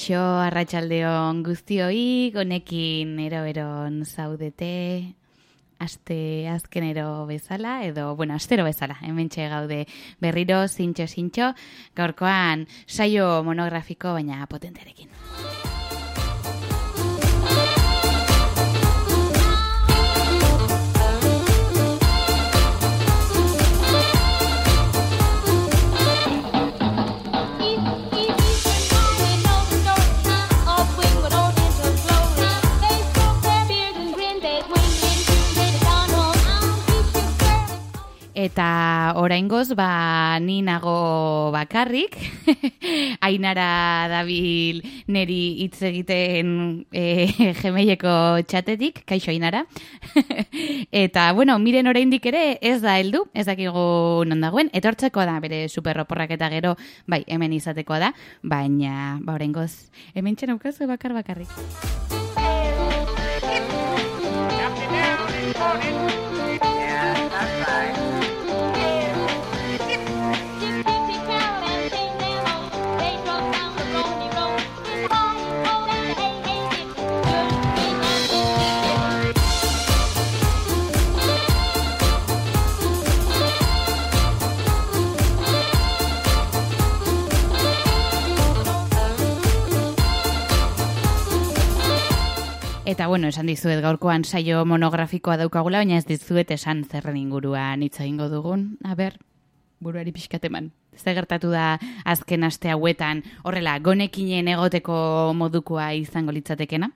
Kaixo, arratsaldeon guztioi, honekin ero-eron zaudete, aste azkenero bezala, astero bezala, hementxe gaude berriro, zintxo, gaurkoan saio monografiko, baina potentearekin. Eta oraingoz, ni nago bakarrik, Ainara dabil neri hitz egiten Gmaileko txatetik, kaixo Ainara. Eta, miren oraindik ere ez da heldu, ez dakigu non dagoen, etortzeko da bere superroporrak eta gero, bai, hemen izateko da, baina, oraingoz, hemen txen aukazu bakarrik. Eta esan dizuet gaurkoan saio monografikoa daukagula, baina ez dizuet esan zerren inguruan hitz egingo dugun. Buruari pixkat eman. Zer gertatu da azken aste hauetan, horrela, gonekinen egoteko modukoa izango litzatekena?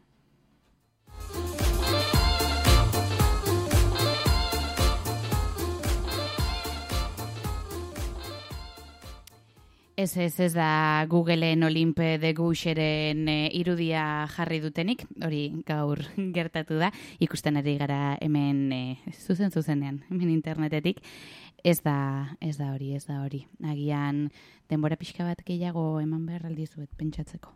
Ez da Googleen Olympe de Goucheren irudia jarri dutenik, hori gaur gertatu da, ikusten ari gara hemen zuzenean, hemen internetetik, ez da hori. Agian denbora pixka bat gehiago eman behar aldizuet pentsatzeko.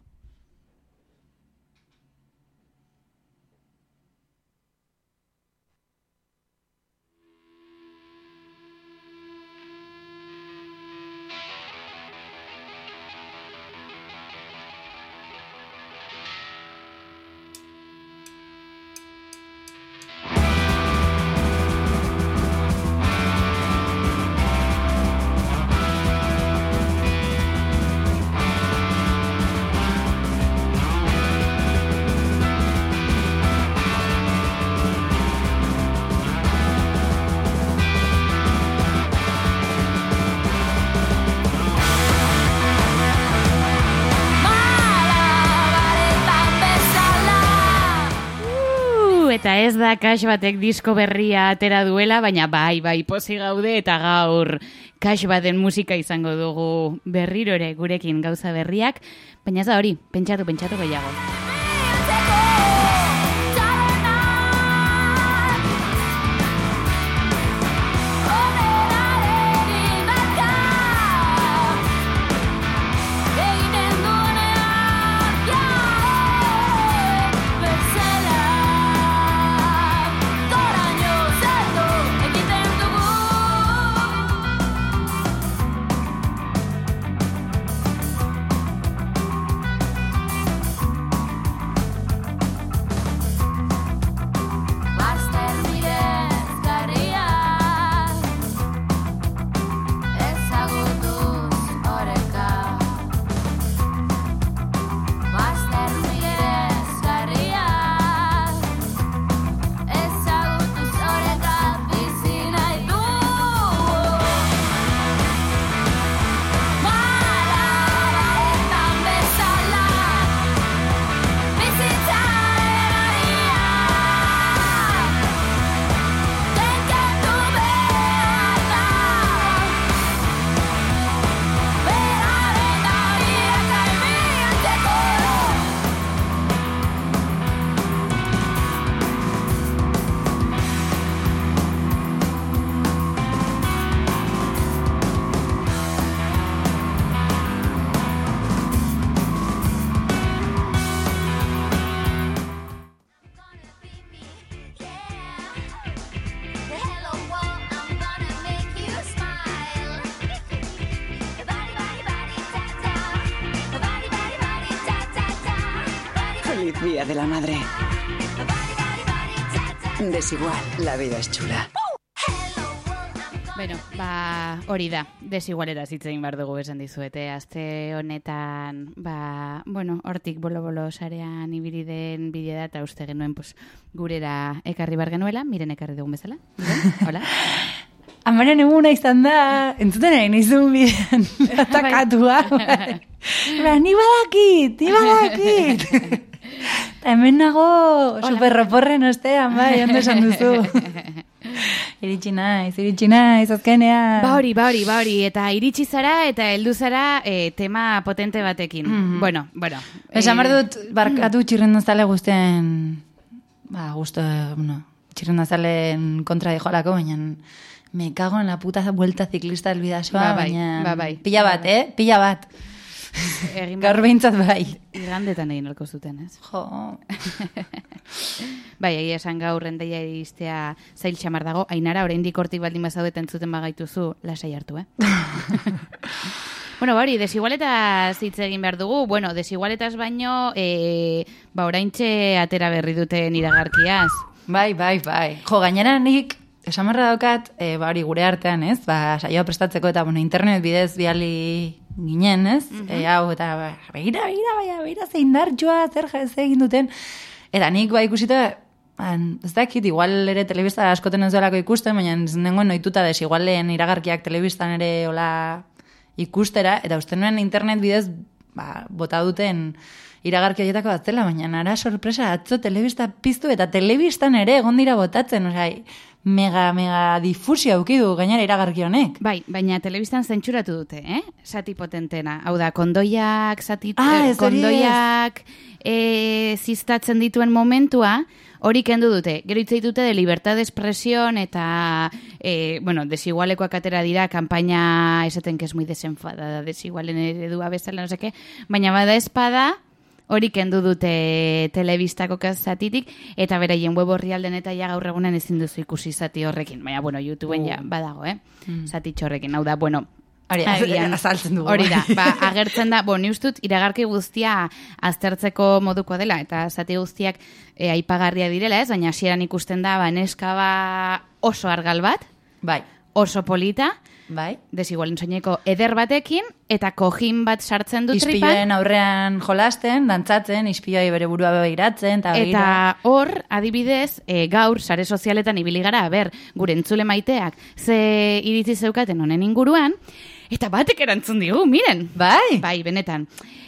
Eta ez da Kax batek disko berria atera duela, baina bai, pozi gaude eta gaur Kax baten musika izango dugu berriro ere gurekin gauza berriak, baina ez da hori, pentsatu gehiago. Feliz Día de la Madre. Desigual, la vida es chula. Bueno, hori da, desigualera hitz egin behar dugu esan dizuete. Aste honetan, hortik bolo-bolo sarean ibili den bidea da, eta uste genuen gurera ekarri bar genuela, miren ekarri dugun bezala. Miren, hola. Amaren eguna izan da, entzuten egin izun bidean, atakatua. Ni badakit. Eta hemen nago superroporren ostean, ondo esan duzu. Iritsi naiz, azkenean. Ba hori, eta iritsi zara, eta heldu zara tema potente batekin. Bueno. Esan behar dut, barkatu txirrendazale guztien, txirrendazalen kontra dijoalako, baina me cago en la puta vuelta ciclista del Bidasoa, baina pila bat. Gaur behintzat bai. Igandetan egin alko zuten, ez? Jo. Egia esan gaur rendeia iztea zail txamar dago. Ainara, oraindik hortik baldin bazaudet entzuten bagaituzu, lasai hartu, Hori, desigualetaz hitz egin behar dugu. Desigualetaz baino, oraintxe atera berri duten iragarkiaz. Bai. Jo, gainera nik esamarra daukat, hori gure artean, ez? Saioa prestatzeko eta, internet bidez biali ginen, ez? Hau, eta begira, zein dartxoa, zer egin duten. Eta nik ikusita, ez dakit, igual ere telebista askoten ez duelako ikusten, baina nengoen noituta desigualen iragarkiak telebistan ere hola ikustera, eta uste nuen internet bidez bota duten iragarki horietako bat zela, baina nara sorpresa atzo telebista piztu, eta telebistan ere egon dira botatzen, mega difusio aukidu gainera iragarki honek. Bai, baina telebistan zentsuratu dute, Sati potentena. Hau da, kondoiak ziztatzen dituen momentua, hori kendu dute. Gero hitz dute de libertad de expresión eta, desigualekoak atera dira, kanpaina esaten que es muy desenfadada, desigualen eredua bezala, no seke, baina bada espada, hori kendu dute telebistako zatitik, eta beraien web orrialden eta gaur egunen ezin duzu ikusi zati horrekin. Baina, YouTubeen badago, zatitxo horrekin. Hau da, azaltzen dugu. Hori da, agertzen da, ni ustut iragarki guztia aztertzeko moduko dela, eta zati guztiak aipagarria direla, ez? Baina hasieran ikusten da, neska oso argal bat, oso polita, desigualen soineko eder batekin, eta kojin bat sartzen du tripan. Ispioen aurrean jolasten, dantzatzen, ispioi bere burua begiratzen. Eta hor, adibidez, gaur, sare sozialetan ibili gara, gure entzule maiteak, ze iritzi zeukaten honen inguruan, eta batek erantzun digu, miren. Bai, benetan.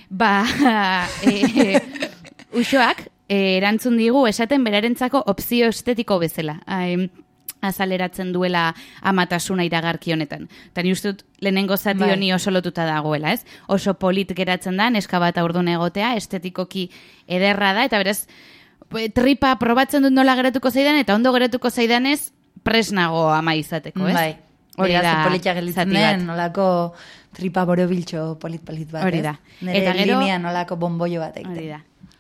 Uxoak erantzun digu esaten berarentzako opzio estetiko bezala. Azaleratzen duela amatasuna iragarki honetan. Eta ni uste dut lehenengo zati honi oso lotuta dagoela, ez? Oso polit geratzen da, neska bat aurdun egotea, estetikoki ederra da, eta beraz, tripa probatzen dut nola geratuko zaidan, eta ondo geratuko zaidanez presnago ama izateko, ez? Bai, hori da, politia gelitzen den, nolako tripa borobiltxo polit-polit bat, hori da. Nere linea nolako bomboio bat egiten. Hori da.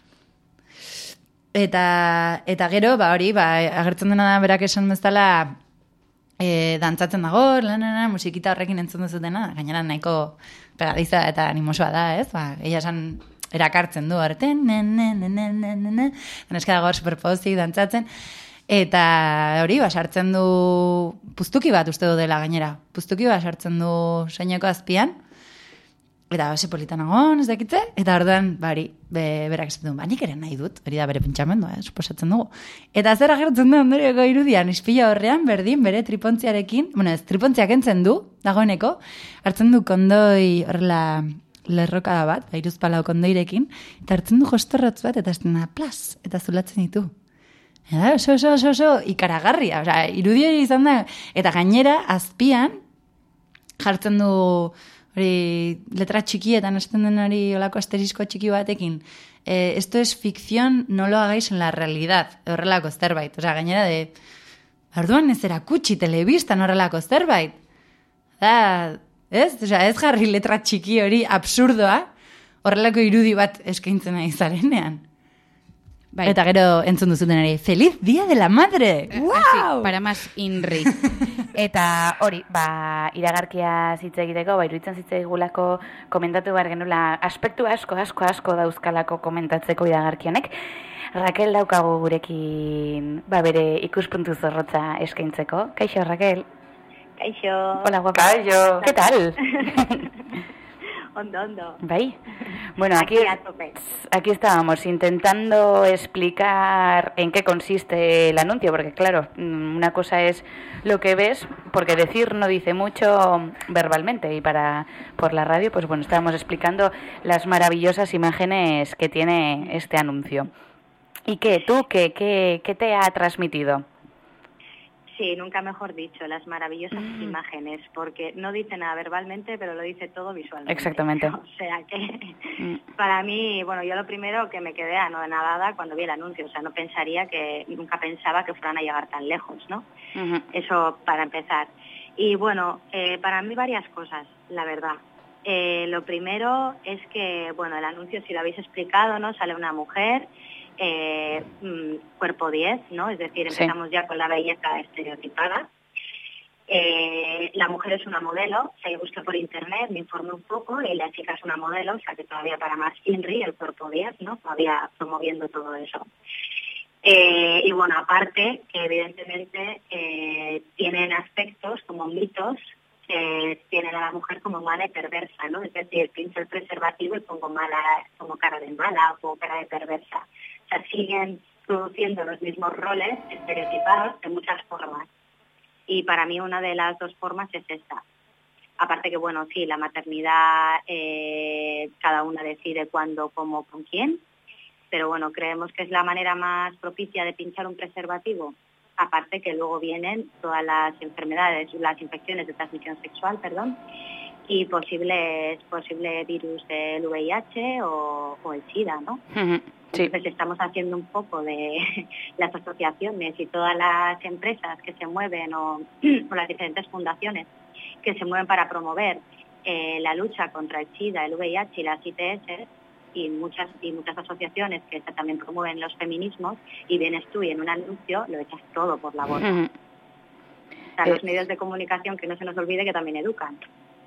Eta gero, agertzen dena da berak esan bezala dantzatzen dago, musikita horrekin entzun duzutena, gainera nahiko pegadiza eta animosoa da, ez? Ella esan erakartzen du horreten, neska dago superpozik dantzatzen, eta hori, sartzen du puztuki bat uste du dela gainera, puztuki bat sartzen du soineko azpian, eta base politanagon, ez dakitze, eta orduan, berak esaten du, banik ere nahi dut, hori da bere pentsamendua, suposatzen dugu. Eta zer agertzen du ondorioko irudian, ispila horrean, berdin, bere tripontziarekin, ez, tripontziak entzen du, dagoeneko, hartzen du kondoi horrela lerroka bat, iruzpalau kondoirekin, eta hartzen du jostorratz bat, eta ez dena, plas, eta zulatzen ditu. Eta oso, ikaragarria, irudia izan da, eta gainera, azpian, jartzen du, hori letra txikietan esaten den hori olako asterisko txiki batekin, esto es ficción, no lo hagáis en la realidad, horrelako zerbait. Gainera de, orduan ez erakutsi telebistan horrelako zerbait. Ez jarri letra txiki hori absurdoa, horrelako irudi bat eskaintzen ari zarenean. Bai. Eta gero entzun duzutenari, ¡Feliz Día de la Madre! Así, ¡Wow! para más inri. Eta hori, iragarkia hitz egiteko, iruditzen zitzaigulako komentatu behar genula aspektu asko dauzkalako komentatzeko iragarkionek. Raquel daukagu gurekin bere ikuspuntu zorrotza eskaintzeko. Kaixo, Raquel. Kaixo. Hola, guapa. Kaixo. ¿Qué tal? Ondo. ¿Bai? Bueno, Aquí a tope. Aquí estábamos intentando explicar en qué consiste el anuncio, porque claro, una cosa es lo que ves, porque decir no dice mucho verbalmente, y por la radio, pues bueno, estábamos explicando las maravillosas imágenes que tiene este anuncio. ¿Y qué te ha transmitido? Sí, nunca mejor dicho, las maravillosas imágenes, porque no dice nada verbalmente, pero lo dice todo visualmente. Exactamente. O sea que para mí, bueno, yo lo primero que me quedé anonadada cuando vi el anuncio, o sea, nunca pensaba que fueran a llegar tan lejos, ¿no? Uh-huh. Eso para empezar. Y bueno, para mí varias cosas, la verdad. Lo primero es que, bueno, el anuncio, si lo habéis explicado, ¿no? Sale una mujer, cuerpo 10, ¿no? Es decir, empezamos ya con la belleza estereotipada. La mujer es una modelo, o sea, yo busqué por internet, me informé un poco, y la chica es una modelo, o sea, que todavía para más INRI, el cuerpo 10, ¿no? Todavía promoviendo todo eso. Y bueno, aparte, que evidentemente tienen aspectos como mitos, tienen a la mujer como mala y perversa, ¿no? Es decir, pincho el preservativo y pongo cara de mala o pongo cara de perversa. O sea, siguen produciendo los mismos roles estereotipados de muchas formas. Y para mí una de las dos formas es esta. Aparte que, bueno, sí, la maternidad, cada una decide cuándo, cómo, con quién. Pero bueno, creemos que es la manera más propicia de pinchar un preservativo. Aparte que luego vienen todas las enfermedades, las infecciones de transmisión sexual, y posible virus del VIH o el SIDA, ¿no? Uh-huh. Sí. Entonces estamos haciendo un poco de las asociaciones y todas las empresas que se mueven o las diferentes fundaciones que se mueven para promover la lucha contra el SIDA, el VIH y las ITS, y muchas asociaciones que también promueven los feminismos, y vienes tú y en un anuncio lo echas todo por la borda. Uh-huh. O sea, los medios de comunicación, que no se nos olvide que también educan.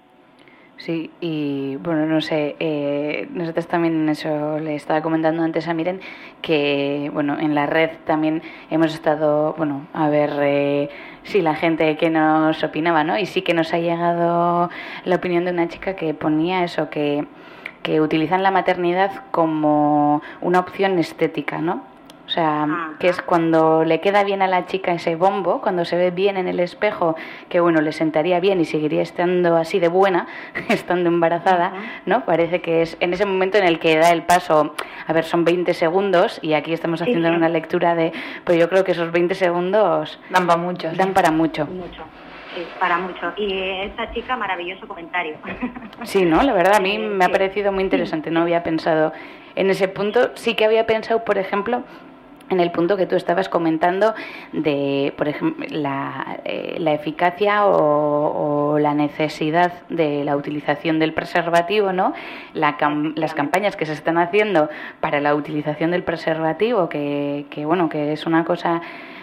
Sí, y bueno, no sé, nosotros también eso le estaba comentando antes a Miren, que bueno, en la red también hemos estado, bueno, a ver si la gente que nos opinaba, ¿no? Y sí que nos ha llegado la opinión de una chica que ponía eso, que utilizan la maternidad como una opción estética, ¿no? O sea, que es cuando le queda bien a la chica ese bombo, cuando se ve bien en el espejo, que bueno, le sentaría bien y seguiría estando así de buena, estando embarazada, ¿no? Parece que es en ese momento en el que da el paso, a ver, son 20 segundos, y aquí estamos haciendo una lectura pero yo creo que esos 20 segundos dan para mucho. Dan para mucho. Sí, para mucho. Y esta chica, maravilloso comentario. Sí, ¿no? La verdad, a mí me ha parecido muy interesante. No había pensado en ese punto. Sí que había pensado, por ejemplo, en el punto que tú estabas comentando de, por ejemplo, la eficacia o la necesidad de la utilización del preservativo, ¿no? Las campañas que se están haciendo para la utilización del preservativo, que bueno, que es una cosa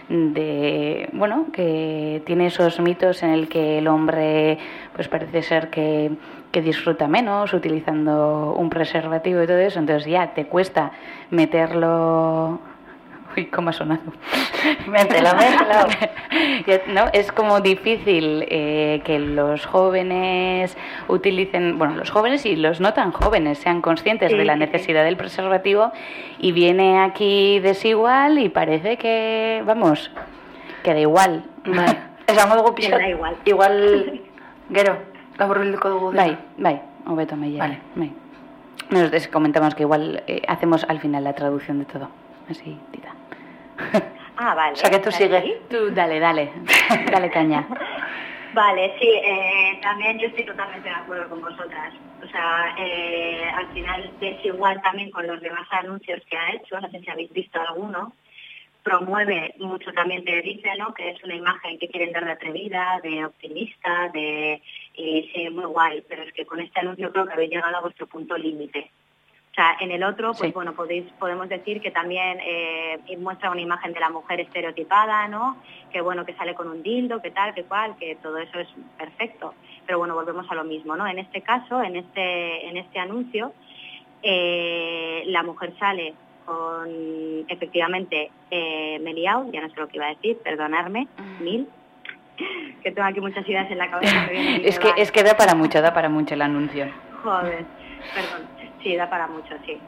que tiene esos mitos en el que el hombre pues parece ser que disfruta menos utilizando un preservativo y todo eso, entonces ya te cuesta meterlo. Uy, ¿cómo ha sonado? Mételo. ¿No? Es como difícil que los jóvenes utilicen, bueno, los jóvenes y los no tan jóvenes sean conscientes de la necesidad del preservativo, y viene aquí Desigual y parece que, vamos, que da igual. Vale. Esango dugu pixka. Da igual. Igual, gero, laburbilduko dugu. Bai, hobeto me llega. Vale. Bai. Nosotros comentamos que igual hacemos al final la traducción de todo. Así, tita. Vale. O sea, que tú sigue. Tú dale caña. Vale, sí, también yo estoy totalmente de acuerdo con vosotras. O sea, al final Desigual también con los demás anuncios que ha hecho, no sé si habéis visto alguno, promueve mucho, también te dice, ¿no?, que es una imagen que quieren dar de atrevida, de optimista, sí, muy guay, pero es que con este anuncio creo que habéis llegado a vuestro punto límite. O sea, en el otro, pues Sí. bueno, podemos decir que también muestra una imagen de la mujer estereotipada, ¿no? Que bueno, que sale con un dildo, que tal, que cual, que todo eso es perfecto. Pero bueno, volvemos a lo mismo, ¿no? En este caso, en este anuncio, la mujer sale con, efectivamente, me he liado, ya no sé lo que iba a decir, perdonadme, que tengo aquí muchas ideas en la cabeza. Es que da para mucho el anuncio. Joder, perdón. Sí, da para mucho, sí.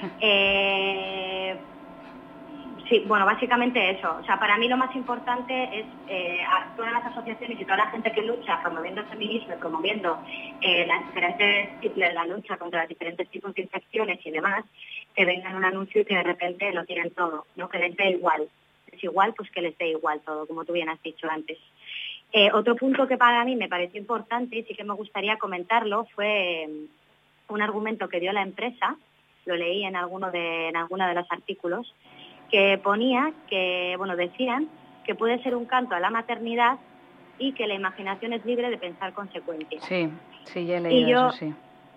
Sí, bueno, básicamente eso. O sea, para mí lo más importante es a todas las asociaciones y toda la gente que lucha promoviendo el feminismo y promoviendo la lucha contra los diferentes tipos de infecciones y demás, que vengan un anuncio y que de repente lo tienen todo, ¿no? Que les dé igual. Es igual, pues que les dé igual todo, como tú bien has dicho antes. Otro punto que para mí me pareció importante y sí que me gustaría comentarlo fue un argumento que dio la empresa, lo leí en alguno de los artículos, que ponía que, bueno, decían que puede ser un canto a la maternidad y que la imaginación es libre de pensar consecuencias. Sí, ya he leído eso, sí.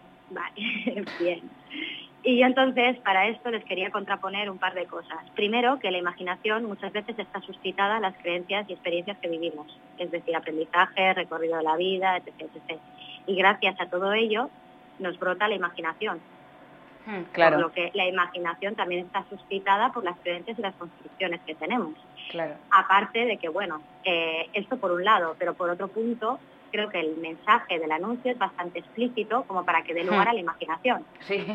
Vale, bien. Y yo entonces, para esto, les quería contraponer un par de cosas. Primero, que la imaginación muchas veces está suscitada a las creencias y experiencias que vivimos, es decir, aprendizaje, recorrido de la vida, etc., etc. Y gracias a todo ello, nos brota la imaginación. Claro. Por lo que la imaginación también está suscitada por las creencias y las construcciones que tenemos. Claro. Aparte de que, bueno, esto por un lado, pero por otro punto, creo que el mensaje del anuncio es bastante explícito como para que dé lugar a la imaginación. Sí.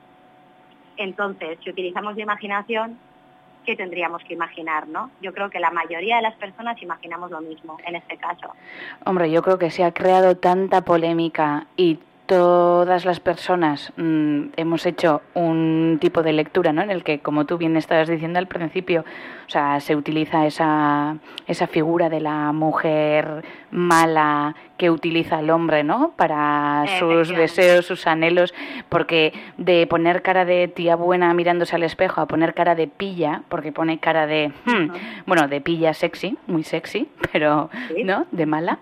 Entonces, si utilizamos la imaginación, ¿qué tendríamos que imaginar, no? Yo creo que la mayoría de las personas imaginamos lo mismo en este caso. Hombre, yo creo que se ha creado tanta polémica y todas las personas hemos hecho un tipo de lectura, ¿no? En el que, como tú bien estabas diciendo al principio, o sea, se utiliza esa figura de la mujer mala que utiliza al hombre, ¿no? Para sus deseos, sus anhelos, porque de poner cara de tía buena mirándose al espejo a poner cara de pilla, porque pone cara de, bueno, de pilla sexy, muy sexy, pero, ¿no? De mala.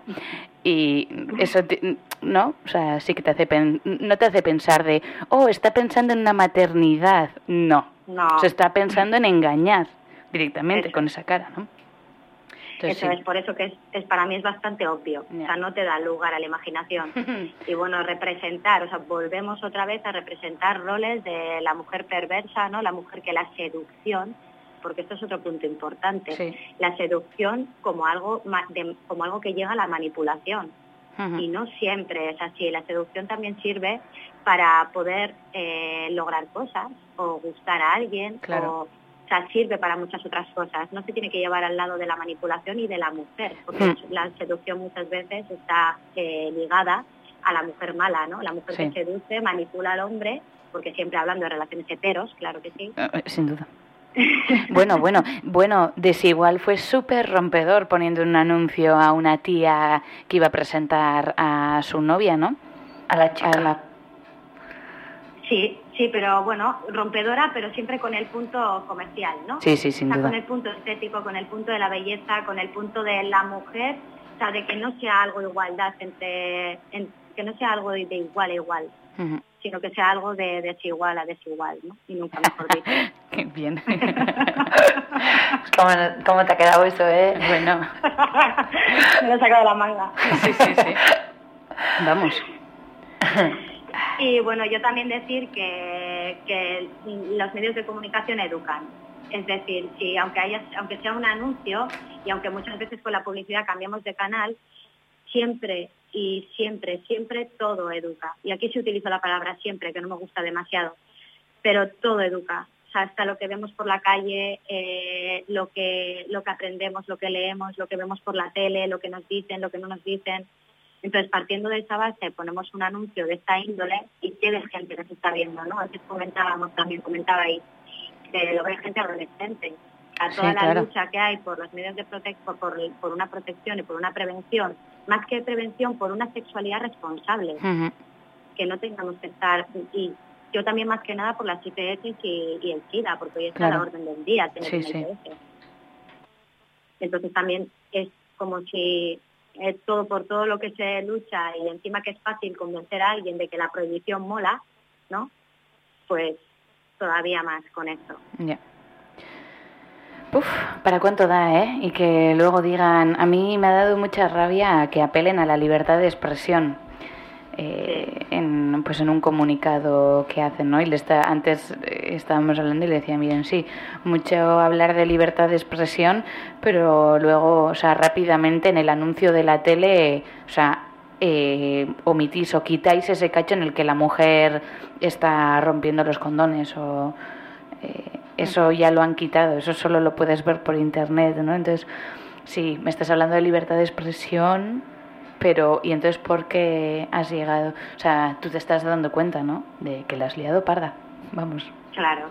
Y eso, ¿no? O sea, sí que te hace no te hace pensar de, está pensando en una maternidad. No. Se está pensando en engañar directamente con esa cara, ¿no? Entonces, eso es, por eso que es para mí es bastante obvio. O sea, no te da lugar a la imaginación. Y bueno, representar, o sea, volvemos otra vez a representar roles de la mujer perversa, ¿no? La mujer que la seducción, porque esto es otro punto importante, la seducción como algo que llega a la manipulación. Y no siempre es así. La seducción también sirve para poder lograr cosas o gustar a alguien, o sea, sirve para muchas otras cosas. No se tiene que llevar al lado de la manipulación y de la mujer, porque la seducción muchas veces está ligada a la mujer mala, ¿no? La mujer que seduce, manipula al hombre, porque siempre hablando de relaciones heteros, claro que sí. Sin duda. Bueno, Desigual fue súper rompedor poniendo un anuncio a una tía que iba a presentar a su novia, ¿no? A la chica. Sí, pero bueno, rompedora, pero siempre con el punto comercial, ¿no? Sí, sin duda. Con el punto estético, con el punto de la belleza, con el punto de la mujer, o sea, de que no sea algo de igualdad, que no sea algo de igual a igual. Sino que sea algo de desigual a desigual, ¿no? Y nunca mejor dicho. Qué bien. ¿Cómo te ha quedado eso, Bueno. Me lo he sacado de la manga. Sí. Vamos. Y bueno, yo también decir que los medios de comunicación educan. Es decir, si aunque sea un anuncio y aunque muchas veces con la publicidad cambiamos de canal, siempre todo educa. Y aquí se utiliza la palabra siempre, que no me gusta demasiado, pero todo educa. O sea, hasta lo que vemos por la calle, lo que aprendemos, lo que leemos, lo que vemos por la tele, lo que nos dicen, lo que no nos dicen. Entonces, partiendo de esa base, ponemos un anuncio de esta índole y qué de gente nos está viendo, ¿no? Antes comentabais, que lo ve gente adolescente. A toda la lucha que hay por los medios de protección, por una protección y por una prevención, más que prevención, por una sexualidad responsable, que no tengamos que estar, y yo también más que nada por las IPS y el SIDA, porque hoy está a la orden del día tener una IPS. Entonces también es como si por todo lo que se lucha y encima que es fácil convencer a alguien de que la prohibición mola, ¿no? pues todavía más con esto. Ya. Uf, ¿para cuánto da, Y que luego digan, a mí me ha dado mucha rabia que apelen a la libertad de expresión. En un comunicado que hacen, ¿no? Y antes estábamos hablando y le decía, miren, sí, mucho hablar de libertad de expresión, pero luego, o sea, rápidamente en el anuncio de la tele, o sea, omitís o quitáis ese cacho en el que la mujer está rompiendo los condones o eso ya lo han quitado, eso solo lo puedes ver por internet, ¿no? Entonces, sí, me estás hablando de libertad de expresión, pero ¿y entonces por qué has llegado? O sea, tú te estás dando cuenta, ¿no? De que la has liado parda, vamos. Claro.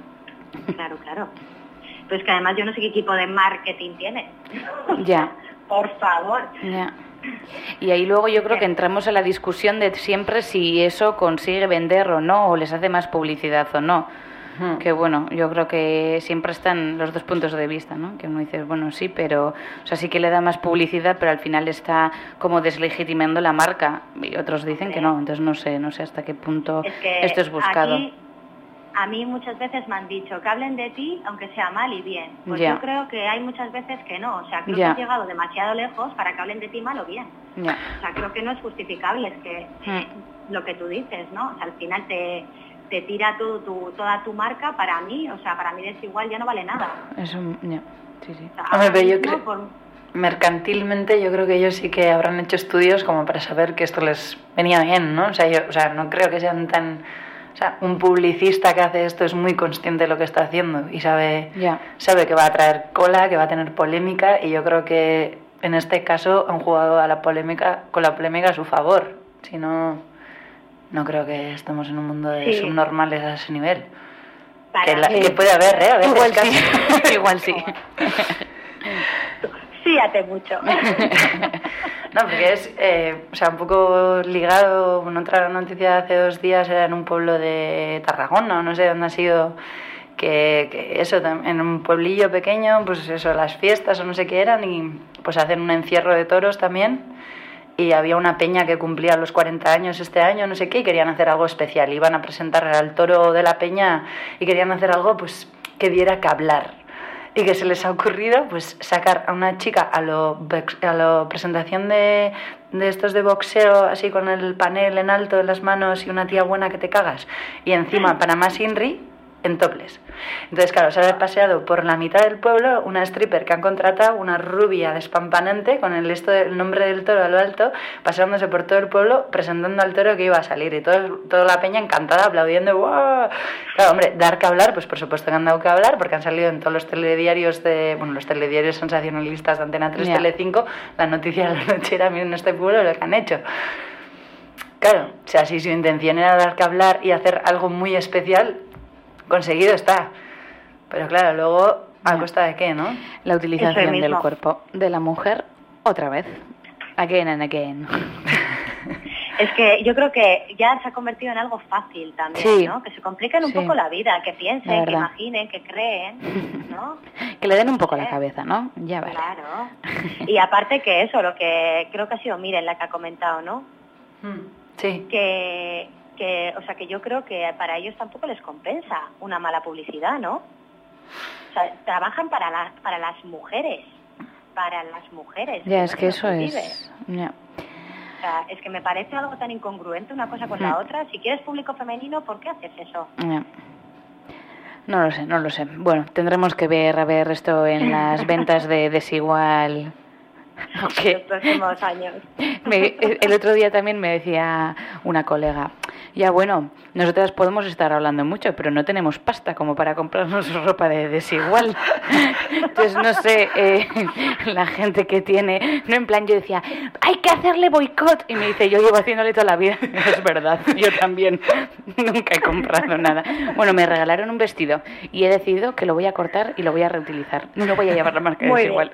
Pues que además yo no sé qué equipo de marketing tiene. Ya. Por favor. Ya. Y ahí luego yo creo que entramos a la discusión de siempre si eso consigue vender o no, o les hace más publicidad o no. Que bueno, yo creo que siempre están los dos puntos de vista, ¿no? Que uno dice, bueno, sí, pero, o sea, sí que le da más publicidad, pero al final está como deslegitimando la marca. Y otros dicen que no, entonces no sé hasta qué punto esto es buscado. Aquí, a mí muchas veces me han dicho que hablen de ti, aunque sea mal y bien. Pues ya. Yo creo que hay muchas veces que no. O sea, creo que has llegado demasiado lejos para que hablen de ti mal o bien. Ya. O sea, creo que no es justificable, es que lo que tú dices, ¿no? O sea, al final te tira toda tu marca para mí, o sea, para mí Desigual ya no vale nada. Eso, ya, sí. O sea, Hombre, pero yo creo, mercantilmente yo creo que ellos sí que habrán hecho estudios como para saber que esto les venía bien, ¿no? O sea, no creo que sean tan... O sea, un publicista que hace esto es muy consciente de lo que está haciendo y sabe que va a traer cola, que va a tener polémica, y yo creo que en este caso han jugado con la polémica a su favor. Si no... No creo que estemos en un mundo de subnormales a ese nivel. Que puede haber, a veces. Igual sí. Igual sí. Fíjate mucho. No, porque es un poco ligado con otra noticia de hace 2 días, era en un pueblo de Tarragona, no sé dónde ha sido, que eso, en un pueblillo pequeño, pues eso, las fiestas o no sé qué eran, y pues hacen un encierro de toros también. Y había una peña que cumplía los 40 años este año, no sé qué, y querían hacer algo especial. Iban a presentar al toro de la peña y querían hacer algo pues que diera que hablar. Y que se les ha ocurrido pues sacar a una chica a lo presentación de estos de boxeo, así con el panel en alto en las manos y una tía buena que te cagas. Y encima, para más Inri, en topless. Entonces, claro, se ha paseado por la mitad del pueblo una stripper que han contratado, una rubia despampanante, con el nombre del toro a lo alto, paseándose por todo el pueblo, presentando al toro que iba a salir, y toda la peña encantada, aplaudiendo. ¡Wow! Claro, hombre, dar que hablar, pues por supuesto que han dado que hablar, porque han salido en todos los telediarios los telediarios sensacionalistas de Antena 3, Telecinco, la noticia de la noche era, miren este pueblo lo que han hecho. Claro, o sea, si su intención era dar que hablar y hacer algo muy especial, conseguido está. Pero claro, luego, ¿a costa de qué, no? La utilización del cuerpo de la mujer, otra vez. Again and again. Es que yo creo que ya se ha convertido en algo fácil también, ¿no? Que se compliquen un poco la vida, que piensen, que imaginen, que creen, ¿no? Que le den un poco la cabeza, ¿no? Ya vale. Claro. Y aparte que eso, lo que creo que ha sido Miren la que ha comentado, ¿no? Sí. Que o sea, que yo creo que para ellos tampoco les compensa una mala publicidad, ¿no? O sea, trabajan para las mujeres. Ya, es que eso es... Ya. O sea, es que me parece algo tan incongruente una cosa con la otra. Si quieres público femenino, ¿por qué haces eso? Ya. No lo sé. Bueno, tendremos que ver esto en las ventas de Desigual. Okay. Los próximos años. El otro día también me decía una colega, ya bueno, nosotras podemos estar hablando mucho, pero no tenemos pasta como para comprarnos ropa de Desigual. Entonces, no sé, la gente que tiene, no, en plan, yo decía, hay que hacerle boicot, y me dice, yo llevo haciéndole toda la vida. Es verdad, yo también nunca he comprado nada. Bueno, me regalaron un vestido y he decidido que lo voy a cortar y lo voy a reutilizar. No voy a llevar la marca de Desigual.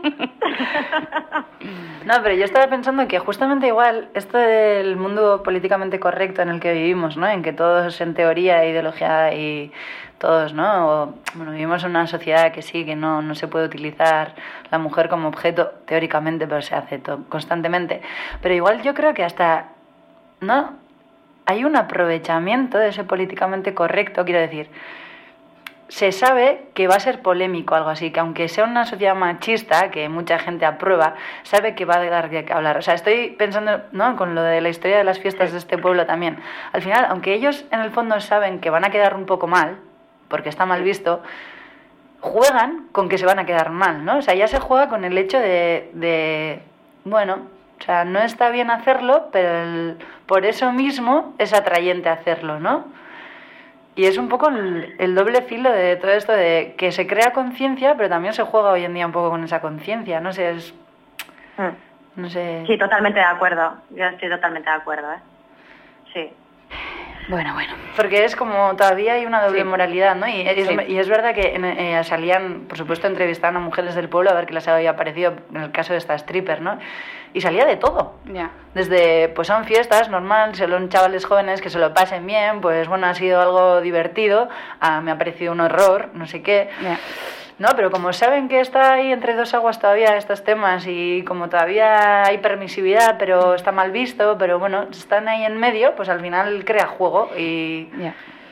No, pero yo estaba pensando que justamente igual esto del mundo políticamente correcto en el que vivimos, ¿no? En que todos en teoría, ideología y todos, ¿no? Vivimos en una sociedad que sí, que no se puede utilizar la mujer como objeto teóricamente, pero se hace constantemente. Pero igual yo creo que hasta, ¿no? hay un aprovechamiento de ese políticamente correcto, quiero decir. Se sabe que va a ser polémico algo así, que aunque sea una sociedad machista, que mucha gente aprueba, sabe que va a dar que hablar. O sea, estoy pensando, ¿no?, con lo de la historia de las fiestas de este pueblo también. Al final, aunque ellos en el fondo saben que van a quedar un poco mal, porque está mal visto, juegan con que se van a quedar mal, ¿no? O sea, ya se juega con el hecho de bueno, o sea, no está bien hacerlo, pero por eso mismo es atrayente hacerlo, ¿no? Y es un poco el doble filo de todo esto de que se crea conciencia, pero también se juega hoy en día un poco con esa conciencia. No sé, no sé. Sí, totalmente de acuerdo. Yo estoy totalmente de acuerdo, ¿eh? Sí. Bueno. Porque es como todavía hay una doble moralidad, ¿no? Y es verdad que salían, por supuesto, entrevistaban a mujeres del pueblo a ver qué les había parecido en el caso de esta stripper, ¿no? Y salía de todo. Yeah. Desde, pues son fiestas, normal, son chavales jóvenes que se lo pasen bien, pues bueno, ha sido algo divertido, me ha parecido un horror, no sé qué. Yeah. No, pero como saben que está ahí entre dos aguas todavía estos temas y como todavía hay permisividad, pero está mal visto, pero bueno, están ahí en medio, pues al final crea juego y... Yeah.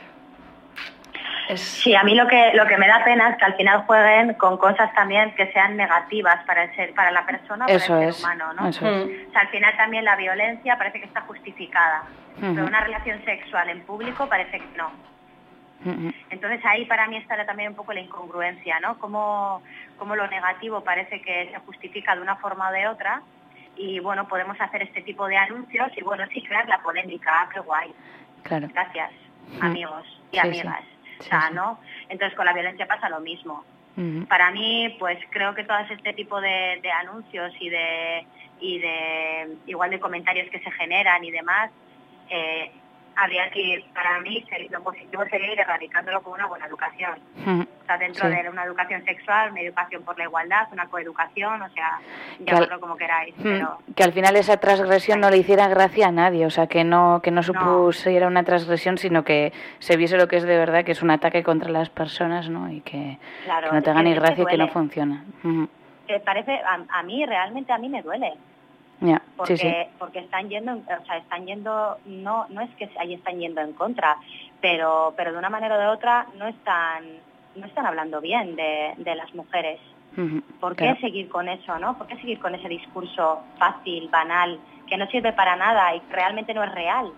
Sí, a mí lo que me da pena es que al final jueguen con cosas también que sean negativas para la persona o para el ser humano, ¿no? Eso es. O sea, al final también la violencia parece que está justificada, pero una relación sexual en público parece que no. Entonces ahí para mí estará también un poco la incongruencia, ¿no? Como lo negativo parece que se justifica de una forma o de otra y bueno, podemos hacer este tipo de anuncios y bueno, sí, crear la polémica, qué guay. Claro. Gracias, amigos y amigas. O sea, ¿no? Entonces con la violencia pasa lo mismo. Para mí, pues creo que todo este tipo de anuncios y de igual de comentarios que se generan y demás, habría que, para mí, lo positivo sería ir erradicándolo con una buena educación. O sea, dentro de una educación sexual, una educación por la igualdad, una coeducación, o sea, llamadlo como queráis. Pero... Que al final esa transgresión no le hiciera gracia a nadie, o sea, que no supusiera una transgresión, sino que se viese lo que es de verdad, que es un ataque contra las personas, ¿no? Y que no te haga ni gracia y que no funciona. Parece, a mí, realmente a mí me duele. Yeah, porque están yendo, no es que ahí están yendo en contra, pero de una manera o de otra no están hablando bien de las mujeres. ¿Por qué seguir con eso, no? ¿Por qué seguir con ese discurso fácil, banal, que no sirve para nada y realmente no es real?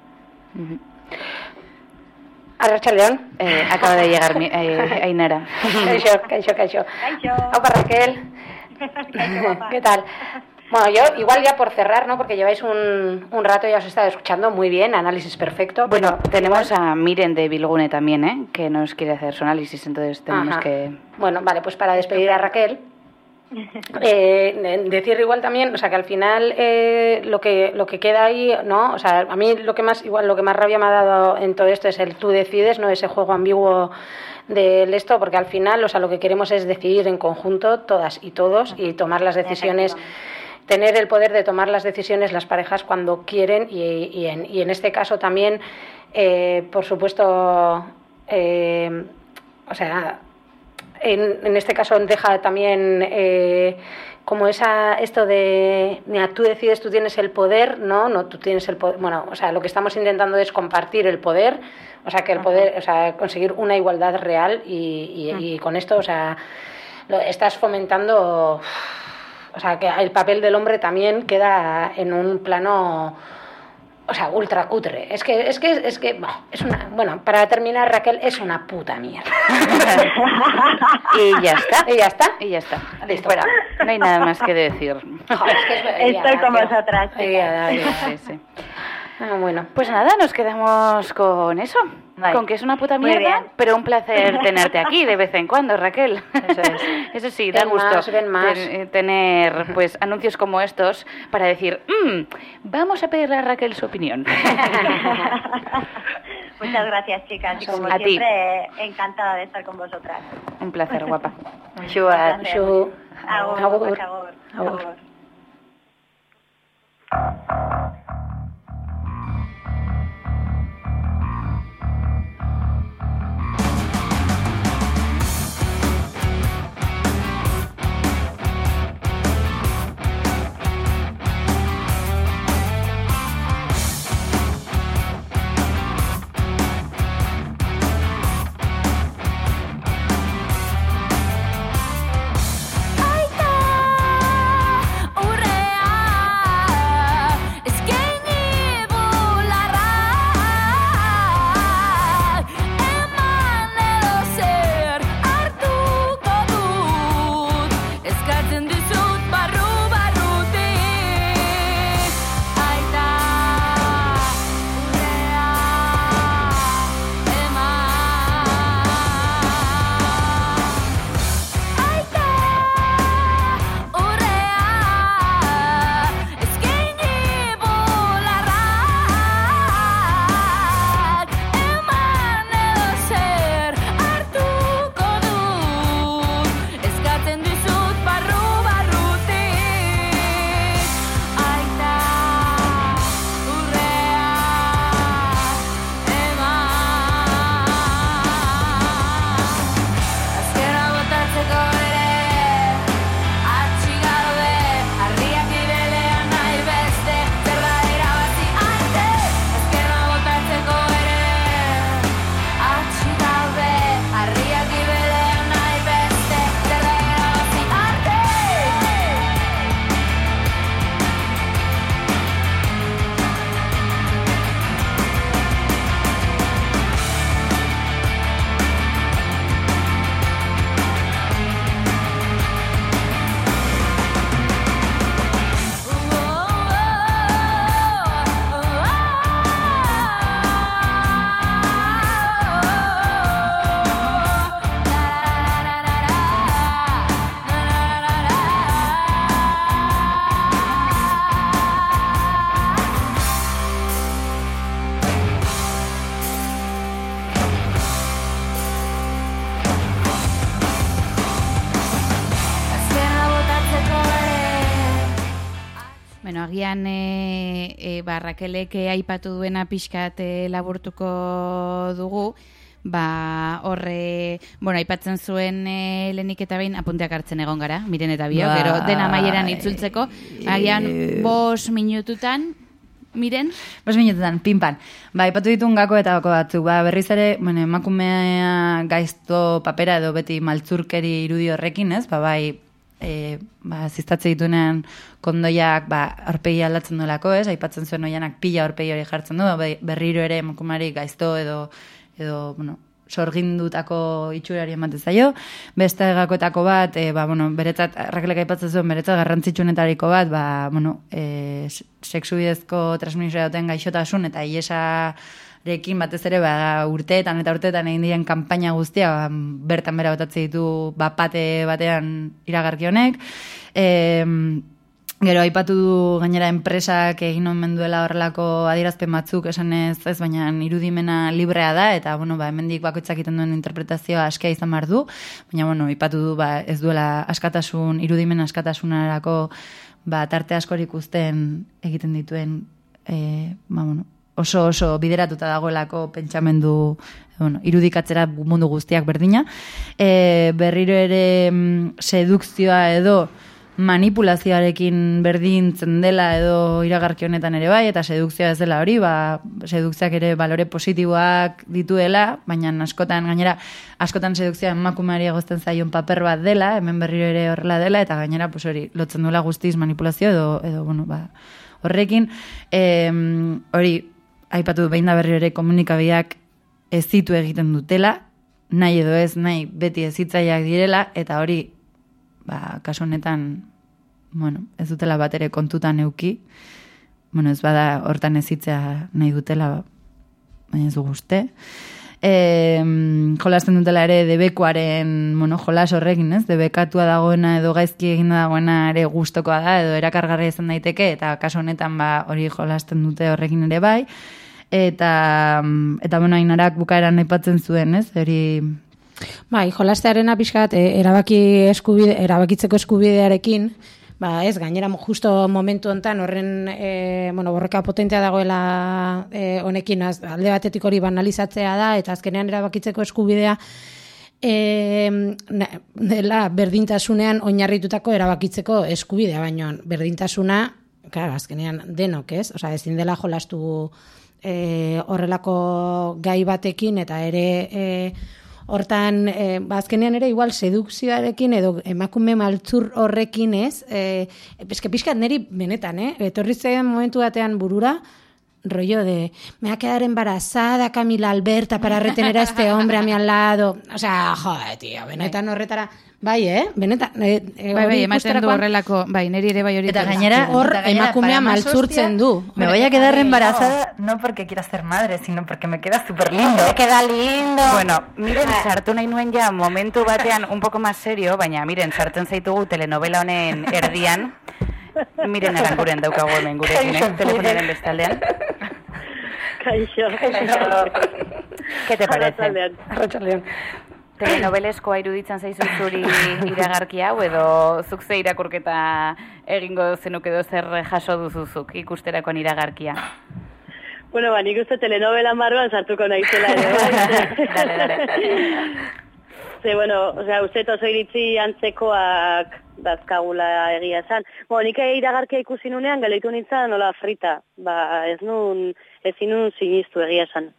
Arratsaldeon, acaba de llegar Ainara. Kaixo. Opa, Raquel. ¿Qué tal? Bueno, yo igual ya por cerrar, ¿no? Porque lleváis un rato, ya os he estado escuchando muy bien, análisis perfecto. Bueno, tenemos a Miren de Bilgune también, que nos quiere hacer su análisis, entonces tenemos que... Bueno, vale, pues para despedir a Raquel, decir igual también, o sea, que al final lo que queda ahí, ¿no? O sea, a mí lo que más rabia me ha dado en todo esto es el tú decides, ¿no? Ese juego ambiguo del esto, porque al final, o sea, lo que queremos es decidir en conjunto, todas y todos, y tomar las decisiones... Tener el poder de tomar las decisiones las parejas cuando quieren y en este caso también, por supuesto, o sea, en este caso deja también como esto de, mira, tú decides, tú tienes el poder, no tú tienes el poder, bueno, o sea, lo que estamos intentando es compartir el poder, o sea, que el poder, o sea, conseguir una igualdad real y con esto, o sea, estás fomentando... O sea, que el papel del hombre también queda en un plano, o sea, ultra cutre. Es que es una, bueno, para terminar, Raquel, es una puta mierda. Y ya está. Listo. Fuera. No hay nada más que decir. Estoy con vosotras. Sí. Bueno. Pues nada, nos quedamos con eso. Vale. Con que es una puta mierda, pero un placer tenerte aquí de vez en cuando, Raquel. Eso es. Eso sí, da gusto tener pues anuncios como estos para decir, vamos a pedirle a Raquel su opinión. Muchas gracias, chicas. Y como a siempre, encantada de estar con vosotras. Un placer, guapa. Agur. Bueno, agian Rakelek aipatu duena pixkat laburtuko dugu, horre, aipatzen zuen lehenik eta behin apunteak hartzen egon gara, Miren eta biok, gero dena maieran itzultzeko, agian 5 minututan, Miren? 5 minututan, pinpan. Aipatu ditun gako eta bako batzuk, berriz ere, emakumea gaizto papera edo beti maltzurkeri irudi horrekin, ez? Ziztatze ditunean kondoiak aurpegi aldatzen duelako, ez? Aipatzen zuen oianak pila aurpegi hori jartzen du, berriro ere emakumari gaizto edo sorgindutako itxurari ematen zaio. Beste gakoetako bat, beretzat, Rakelek aipatzen zuen, beretzat garrantzitsunetariko bat, sexu bidezko transmisioa duten gaixotasun eta iesarekin batez ere urteetan egin diren kanpaina guztia bertan bera botatzen ditu pate batean iragarki honek. Gero aipatu du gainera enpresak egin omen duela horrelako adierazpen batzuk esanez ez, baina irudimena librea da eta hemendik bakoitzak egiten duen interpretazioa askea izan behar du, baina aipatu du ez duela irudimen askatasunarako tarte askorik uzten egiten dituen oso bideratuta dagoelako pentsamendu irudikatzera mundu guztiak berdina. Berriro ere sedukzioa edo manipulazioarekin berdintzen dela edo iragarki honetan ere bai, eta sedukzioa ez dela hori, sedukziak ere balore positiboak dituela, baina askotan sedukzioa emakumeari egozten zaion paper bat dela, hemen berriro ere horrela dela, eta gainera hori lotzen duela guztiz manipulazio edo horrekin, hori aipatu behin da berriro ere komunikabideak ez zitu egiten dutela, nahi edo ez nahi beti ezitzaileak direla, eta hori kasu honetan, ez dutela bat ere kontutan euki, ez bada hortan ezitzea nahi dutela, baina ez dugu uste. Jolasten dutela ere debekuaren, jolas horrekin, ez? Debekatua dagoena edo gaizki eginda dagoena ere gustokoa da, edo erakargarria izan daiteke, eta kasu honetan hori jolasten dute horrekin ere bai. Eta Ainarak bukaeran aipatzen zuen, ez? Hori jolastearena pixkat erabakitzeko eskubidearekin, ez, gainera justo momentu hontan horren borroka potentea dagoela honekin alde batetik hori banalizatzea da, eta azkenean erabakitzeko eskubidea dela berdintasunean oinarritutako erabakitzeko eskubidea, baina berdintasuna, azkenean denok, ez? Ezin dela jolastu horrelako gai batekin, eta ere hortan, azkenean ere igual sedukzioarekin edo emakume maltzur horrekin ez, pixkat neri benetan, etorri zen momentu batean burura, rollo de, me va a quedar embarazada Camila Alberta para retener a este hombre a mi al lado. Joder, tío, benetan horretara, benetan. Ematen du horrelako, neri ere bai hori. Eta gainera, emakumea maltzurtzen du. Me voy a quedar embarazada no porque quiera ser madre, sino porque me queda súper lindo. Me queda lindo. Bueno, Miren, sartu nahi nuen ja momentu batean un poco más serio, baina Miren, sartzen zaitugu telenovela honen erdian. Miren eranguren daukagu hemen gurekin, telefonaren bestaldean. Kaixo. ¿Qué te parece? Arratsaldean. Telenoveleskoa iruditzen zaizu zuri iragarki hau, edo zuk ze irakurketa egingo zenuk edo zer jaso duzuzuk ikusterakoan iragarkia? Bueno, nik uste telenovelan barruan sartuko naizela ere. Dale. Ze, uste oso iritzi antzekoak dazkagula egia esan. Nik iragarkia ikusi nunean, galeitu nintzen nola frita. Ezin nun sinistu egia esan.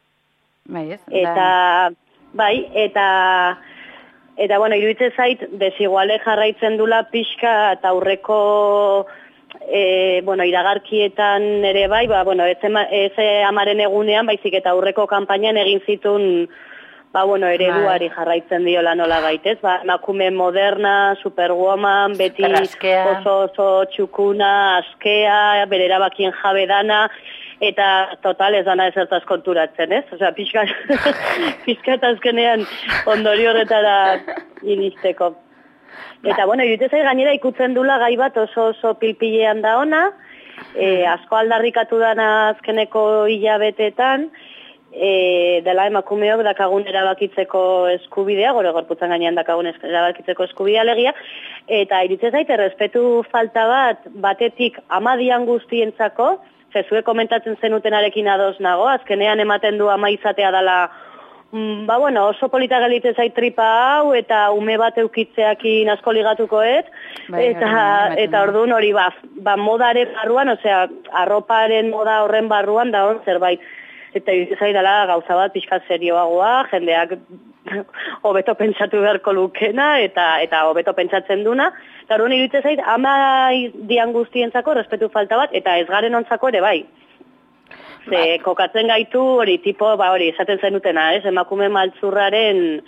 Eta iruditzen zait, desiguale jarraitzen dula pixka eta aurreko iragarkietan ere bai, ez amaren egunean, baizik eta aurreko kanpainan egin zitun ereduari jarraitzen diola nola baitez, emakume moderna, superwoman, beti oso txukuna, askea, bere erabakien jabe dana, eta total ez dana ezertaz konturatzen, ez? Pixkat azkenean ondorio horretara iristeko. Eta, iruditzen zait gainera ikutzen dula gai bat oso pilpilean da ona, asko aldarrikatu dana azkeneko hilabetetan, dela emakumeok dakagun erabakitzeko eskubidea, gore gorputzan gainean dakagun erabakitzeko eskubidea alegia, eta iritze zait, errespetu falta batetik amadian guztientzako, zezuek komentatzen zenutenarekin ados nago, azkenean ematen du ama izatea dela, oso polita gelitzen zait tripa hau, eta ume bat eukitzeakin asko ligatukoet, eta orduan hori modaren barruan, osea, arroparen moda horren barruan da hon zerbait. Eta izai dela gauza bat pixkat serioagoa, jendeak hobeto pentsatu beharko lukena eta hobeto pentsatzen duna. Eta orduan iruditzen zait, ama dian guztientzako respetu falta bat, eta ez garen ontzako ere bai. Ze kokatzen gaitu hori, esaten zenutena, emakume maltzurraren,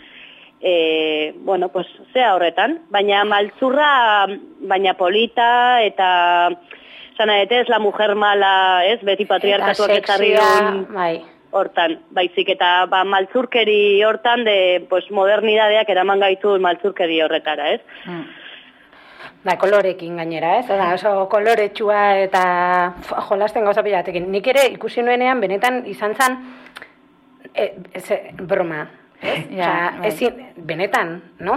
zea horretan. Baina maltzurra, baina polita, eta... Zana, ez la mujer mala, beti patriarkatuak ekarri duen hortan. Baizik eta maltzurkeri hortan, modernidadeak eraman gaitu maltzurkeri horretara, ez? Kolorekin gainera, oso koloretsua eta jolasten gauza pilatekin. Nik ere ikusi nuenean, benetan izan zen, broma. Benetan, no?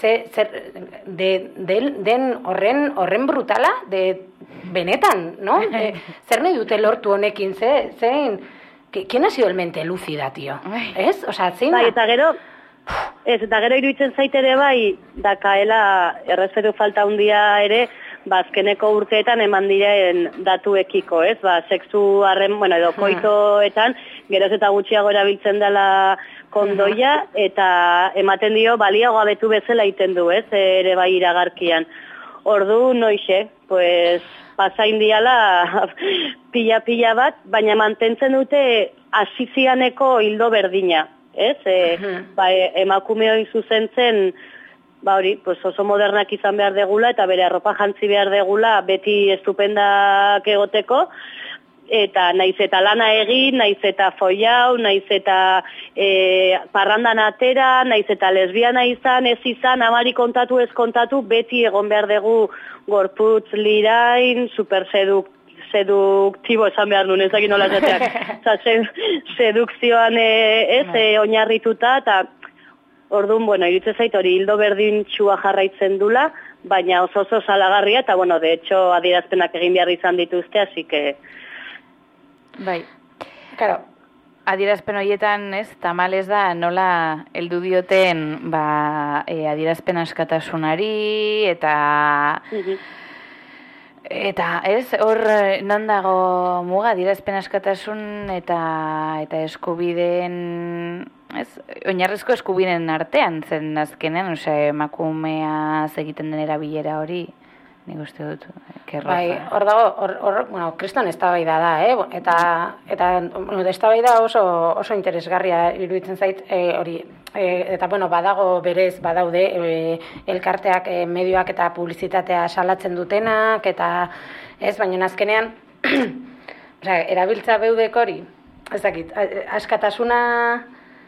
Den horren brutala, benetan, no? Zer nahi dute lortu honekin, ¿quién ha sido el mente lúcida, tío? ¿Ez? Osa, zein da? Eta gero iruditzen zait ere bai, dakaela errespetu falta handia ere, azkeneko urteetan eman diren datuekiko, sexu harren, edo koitoetan, geroz eta gutxiago erabiltzen dela kondoia, eta ematen dio baliago abetu bezala iten du, ere bai iragarkian. Ordu noixe, pasain diala pila bat, baina mantentzen dute asizianeko hildo berdina, emakume hori zuzentzen, oso modernak izan behar degula, eta bere arropa jantzi behar degula, beti estupendak egoteko, eta naiz eta lana egin, naiz eta foiau, naiz eta parrandan atera, naiz eta lesbiana izan, ez izan, amari kontatu, ez kontatu, beti egon behar dugu gorputz lirain, super seduktibo esan behar nuen, ezagin nola zateak, sedukzioan oinarrituta, eta orduan, iruditzen zait hori hildo berdin txua jarraitzen dula, baina oso salagarria, eta de hecho adierazpenak egin behar izan dituzte, así que... Bai, claro, adierazpen horietan, tamalez da nola heldu dioten adierazpen askatasunari eta hor non dago muga adierazpen askatasun eta eskubideen, oinarrizko eskubideen artean zen azkenean, emakumea egiten den erabilera hori. Nik uste dut, Bai, hor dago, kriston eztabaida da, eta eztabaida oso interesgarria iruditzen zait hori, eta badago berez, badaude elkarteak, medioak eta publizitatea salatzen dutenak, eta baina azkenean, erabiltza beudek hori, ezakit, askatasuna,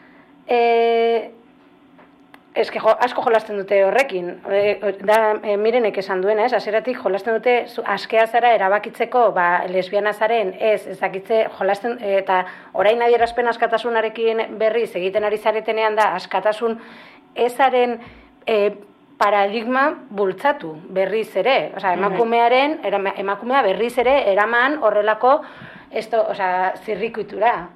asko jolasten dute horrekin, Mirenek esan duena, hasieratik jolasten dute askea zara erabakitzeko, lesbiana zaren, ezakitze jolasten, eta orain adierazpen askatasunarekin berriz egiten ari zaretenean da, askatasun ezaren paradigma bultzatu berriz ere, emakumea berriz ere eraman horrelako zirrikuitura,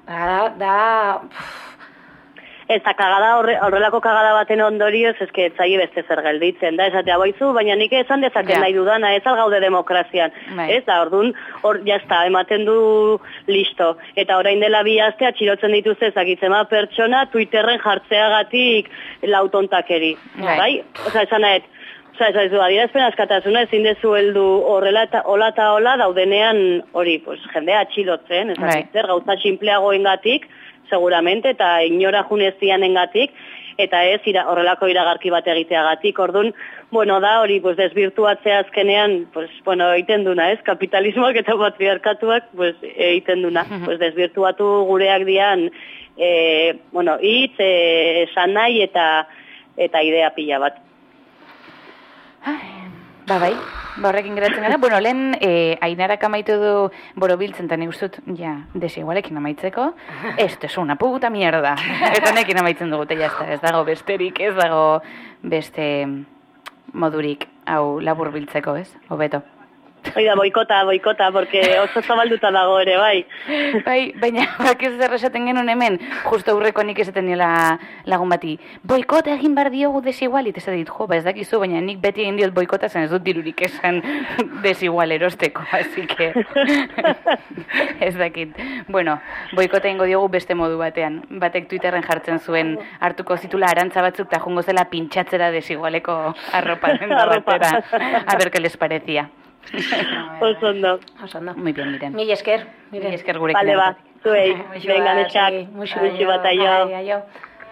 Eta horrelako kagada baten ondorioz, eske etzaile beste zer gelditzen da, esatea boizu, baina nik esan dezaken nahi dudana, ez algaude demokrazian. Ez da, orduan, jazta, ematen du listo. Eta orain dela 2 aste atxilotzen dituzte ezakitzema pertsona Twitterren jartzeagatik lautontakeri. Bai? Osa, esan nahet, adierazpen askatasuna ezin dezu heldu horrela eta hola daudenean hori, jendea atxilotzen, ezakitzer, gauza sinpleagoengatik, seguramente, eta inora juneztianengatik, eta ez horrelako iragarki bat egiteagatik. Orduan, da hori desbirtuatzea azkenean, egiten duna, kapitalismoak eta patriarkatuak egiten duna. Desbirtuatu gureak dian, hitz, esan nahi eta idea pila bat. Bai, horrekin geratzen gara. Bueno, lehen Ainarak amaitu du borobiltzen, eta nik ustut, desigualekin amaitzeko, esto es una puta mierda. Eta nekin amaitzen dugu, eta jazta, ez dago besterik, ez dago beste modurik, hau labur biltzeko, ez? Hobeto. Oida, boikota, porque oso zabalduta dago ere, bai. Bai, baina, bakiz zer esaten genuen hemen, justo aurreko nik esaten niola lagun bati, boikota egin bar diogu desigualit, ez dit, ez dakizu, baina nik beti egin diot boikota zen ez dut dirurik esan desigual erosteko, así que, ez dakit. Bueno, boikota egingo diogu beste modu batean, batek Twitterren jartzen zuen, hartuko zitula arantza batzuk, eta jungo zela pintxatzera desigualeko arroparen batera, a ver qué les parecía. Osondo. Muy bien, miren. Mil esker. Mil esker gurekin. Vale, ba, zuei. Venga, neskak. Muxi bat, aio.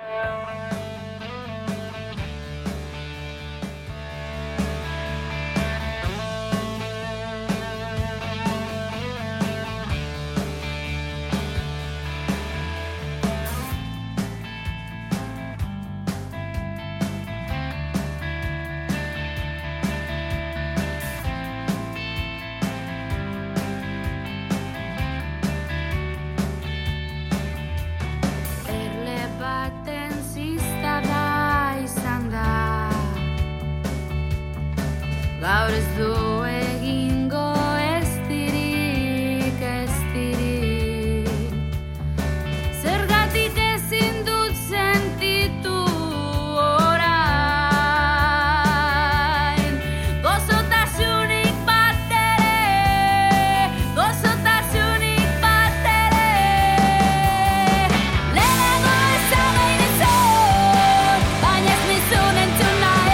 Gaur ez du egingo ez dirik Zergatik ezin dut sentitu orain Gozotasunik bat ere Lehenago ezagai nizun Baina ez nizun entzun nahi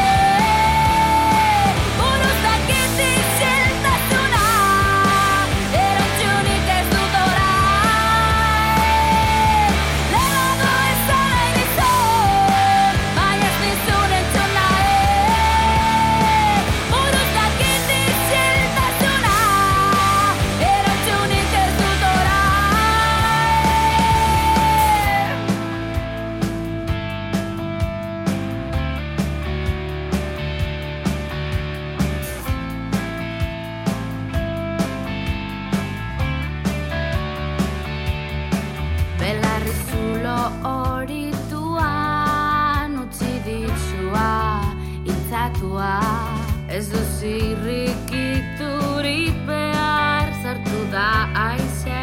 Ez du zirrikiturik behar sartu da aize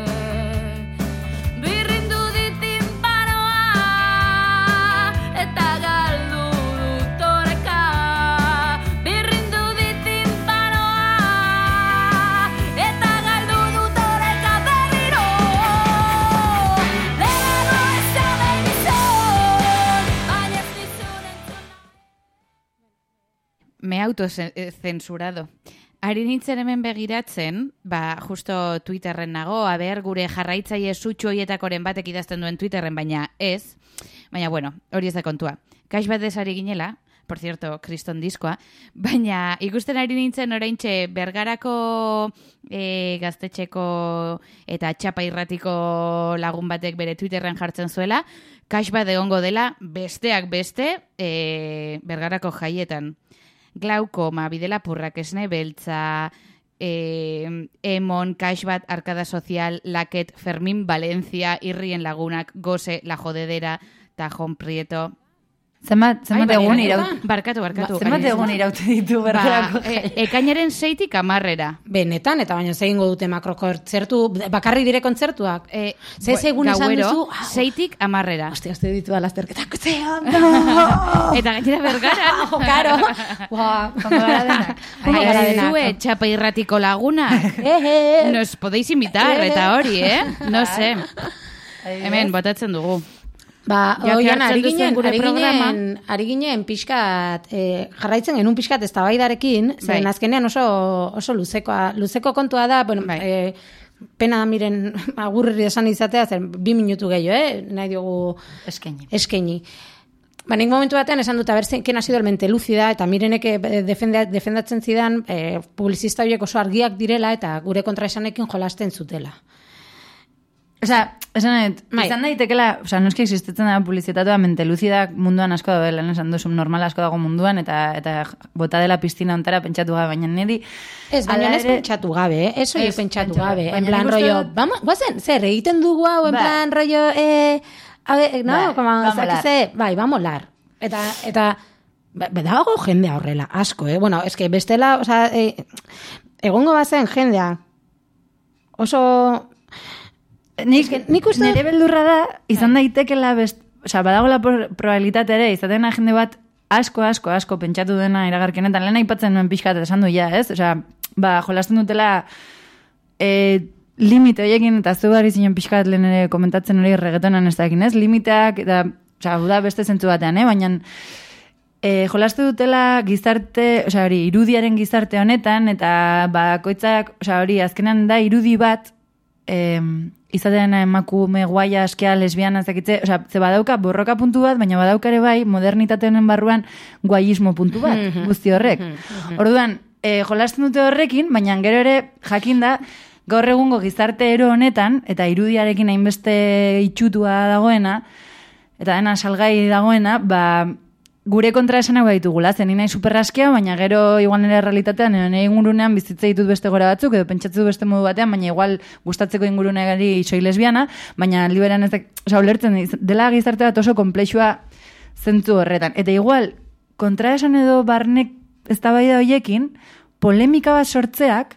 Birrindu ditin paroa eta galdu dut oreka Birrindu ditin paroa eta galdu dut oreka berriro Lehenago ezagai nizun baina ez nizun entzun Me autocensurado. Ari nintzen hemen begiratzen, justo Twitterren nago, gure jarraitzaile sutsu hoietakoren batek idazten duen Twitterren, baina ez. Baina bueno, hori ez da kontua. Kaix bat desari ginela, por cierto, kriston diskoa, baina ikusten ari nintzen oraintxe Bergarako gaztetxeko eta txapa irratiko lagun batek bere Twitterren jartzen zuela, kaix bat egongo dela besteak beste Bergarako jaietan. Glaukoma, Bidelapurrak, Esne Beltza, Emon, Kaix bat, Arkada Sozial, Laket, Fermín Valencia, Irrien Lagunak, Gose, La Jodedera, Tajon Prieto. Zenbat egun iraut. Barkatu. Zenbat egun iraute ditu Bergarako ekainaren 6tik 10. Benetan, eta baina zein dute makrokontzertu, bakarri dire kontzertuak. Ze egun esan duzu? 6tik 10. Ostia, ditu alazterketak. Eta gainera Bergara. Karo. Kongo gara denak. Zue txapa irratiko lagunak. Nos podéis invitar, eta hori, No sé. Hemen, botatzen dugu. Oian, ari ginen pixkat, jarraitzen genuen pixkat eztabaidarekin, zen azkenean oso luzeko kontua da, bueno, pena da miren agurri esan izatea, zen 2 minutu gehiago, nahi diogu eskaini. Nik momentu batean esan dut, a ber, ken ha sido el mente lúcida, eta mirenek defendatzen zidan, publizista horiek oso argiak direla, eta gure kontraesanekin jolasten zutela. Osea, esan dut, Bai. izan daitekela, osea, noski existitzen da publizitatea, mente luzidak munduan asko da, lan esan duzu, normal asko dago munduan, eta bota dela piztina ontara pentsatu gabe, baina niri... Ez, baina hala ez ere- pentsatu gabe, eso Ez, pentsatu pentsatu gabe. gabe. En Baina plan nik uste rollo, dut- vamos, guazen, zer, egiten dugu hau, en Bai. plan rollo, a ver, no, Bai, como, vamos zakize, bai, vamos lar. Eta dago jendea horrela, asko, Bueno, eske bestela, o sea, egongo bazen jendea, oso... nik uste... Nire beldurra da, izan daitekela osea, badagoela probabilitate ere, izaten da jende bat asko pentsatu dena iragarkenetan, lehen aipatzen nuen pixkat, eta esan du ja, ez? Osea, jolasten dutela limite horiekin, eta zu bari zinen pixkat lehen ere komentatzen hori reggaetonan ez dakin, ez? Limiteak, eta, osea, da beste zentzu batean, baina jolastu dutela gizarte, osea, hori, irudiaren gizarte honetan, eta bakoitzak, osea, hori, azkenan da irudi bat, izatean emakume guaia, askia, lesbiana, zakitze, osea, ze badauka borroka puntu bat, baina badauka ere bai, modernitate honen barruan guaismo puntu bat, guzti horrek. Orduan, jolasten dute horrekin, baina gero ere jakinda, gaur egungo gizarte ero honetan, eta irudiarekin hainbeste itxutua dagoena, eta dena salgai dagoena, gure kontra esanak baditugula, zen nahi superraskia, baina gero igual nire realitatean, nire ingurunean bizitza ditut beste gora batzuk, edo pentsatzu beste modu batean, baina igual gustatzeko inguruneari soy lesbiana, baina liberan ez da, osea, ulertzen dela gizarte bat oso komplexua zentzu horretan. Eta igual, kontra esan edo barnek eztabaida horiekin, polemika bat sortzeak,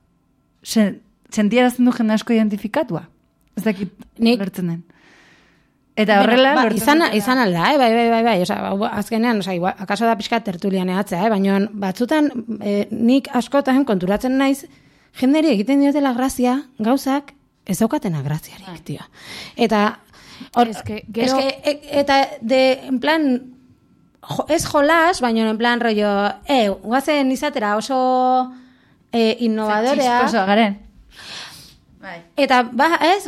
sentiarazten du jende asko identifikatua. Ez dakit, ulertzen den. Eta horrela... izan alda, bai. Osa, azkenean, osa, igual, akaso da pixka tertulian ehatzea, baina batzutan nik askotan konturatzen naiz, jenderi egiten diotela grazia, gauzak ez daukatena graziarik, tio. Eta, eta en plan, ez jolas, baina en plan rollo, guazen izatera oso innovadorea. Txisposo, garen. Eta, ez,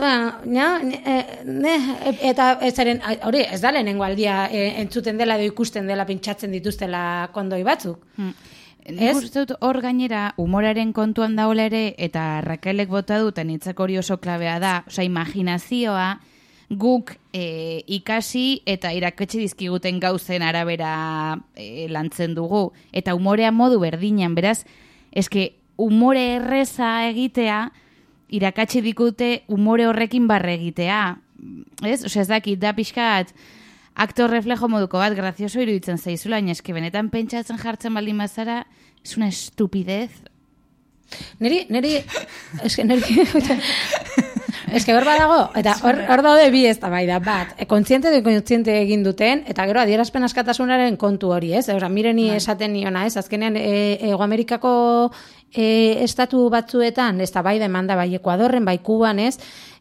eta zeren, hori, ez da lehenengo aldia entzuten dela edo ikusten dela pintxatzen dituztela kondoi batzuk. Nik uste dut hor gainera humoraren kontuan daola ere, eta Rakelek bota dut, nitzak hori oso klabea da, osea, imaginazioa guk ikasi eta irakatsi dizkiguten gauzen arabera lantzen dugu. Eta humorea modu berdinean, beraz, eske humore erreza egitea, irakatsi dikute umore horrekin barre egitea. Ez? Osea, ez dakit, da pixkat aktor reflejo moduko bat, grazioso iruditzen zaizula, baina eske benetan pentsatzen jartzen baldin bazara, es una estupidez. Eske hor badago, eta hor daude bi ez da bai da, bat, kontziente edo kontziente egin duten, eta gero adierazpen askatasunaren kontu hori, ez? Osea, mireni esaten niona, ez? Azkenean, Ego Amerikako estatu batzuetan, ez da bai demanda, bai Ekuadorren, bai Kuban, ez?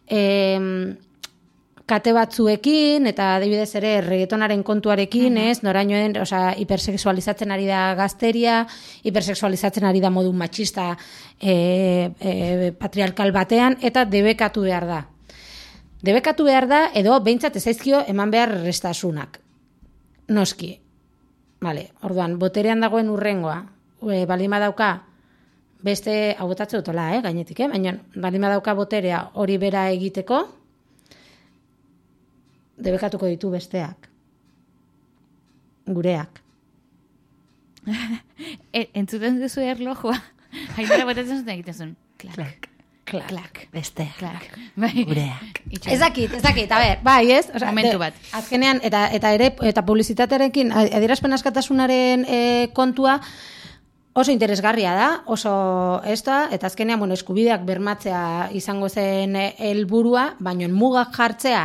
Kate batzuekin, eta adibidez ere reggaetonaren kontuarekin, ez? Norainoen, osea, hipersexualizatzen ari da gazteria, hipersexualizatzen ari da modu matxista patriarkal batean, eta debekatu behar da. Debekatu behar da, edo behintzat ez zaizkio eman behar restasunak. Noski. Vale, orduan, boterean dagoen urrengoa, balima dauka, beste, hau botatze dutola, gainetik, baina balima dauka boterea hori bera egiteko, debekatuko ditu besteak. Gureak. Entzuten duzu erlojua. Hainera botatzen zuten egiten zuen. Klak. Klak. Besteak. Klak. Gureak. Ez dakit, a ber, bai, ez? Osea, momentu bat. Azkenean, eta publizitatearekin, adierazpen askatasunaren kontua, oso interesgarria da, oso ez da, eta azkenean, eskubideak bermatzea izango zen helburua, baina mugak jartzea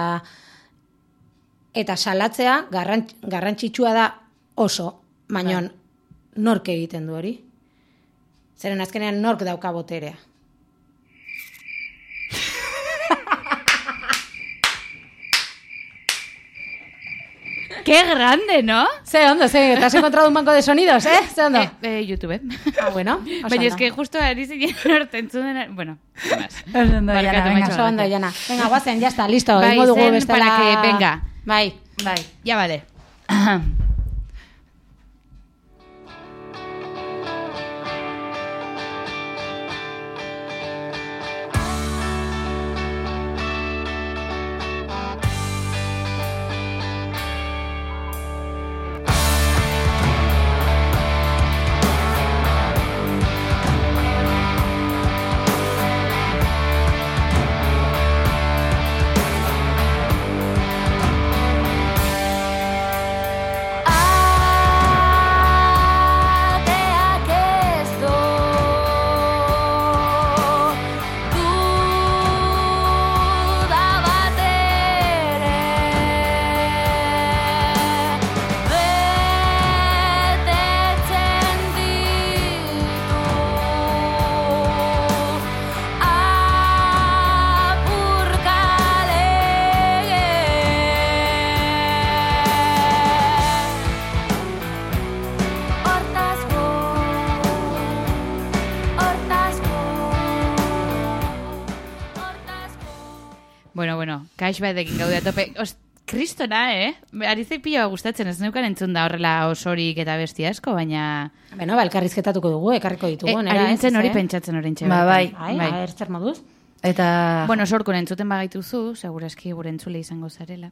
eta salatzea garrantzitsua da oso, baina nork egiten du hori? Zeren azkenean nork dauka boterea. ¡Qué grande, ¿no? Ze ondo, te has encontrado un banco de sonidos, Ze ondo? YouTube. Bueno. Baina es que justo ari zinen norten zuden, bueno, más. Oso ondo, Jana. Venga, guazen, ya está, listo. Bai, Ingo dugu zen bestela... para que venga. Bai. Ya vale. Bueno, kaix batekin gaude atope. Kristona, Arizei pila gustatzen, ez neukan entzun da horrela osorik eta besti asko, baina... Beno, elkarrizketatuko dugu, ekarriko ditugu, nera, ari nintzen hori pentsatzen oraintxe. Bai. Zer moduz? Eta... Bueno, sorkun entzuten bagaituzu, segurazki gure entzule izango zarela.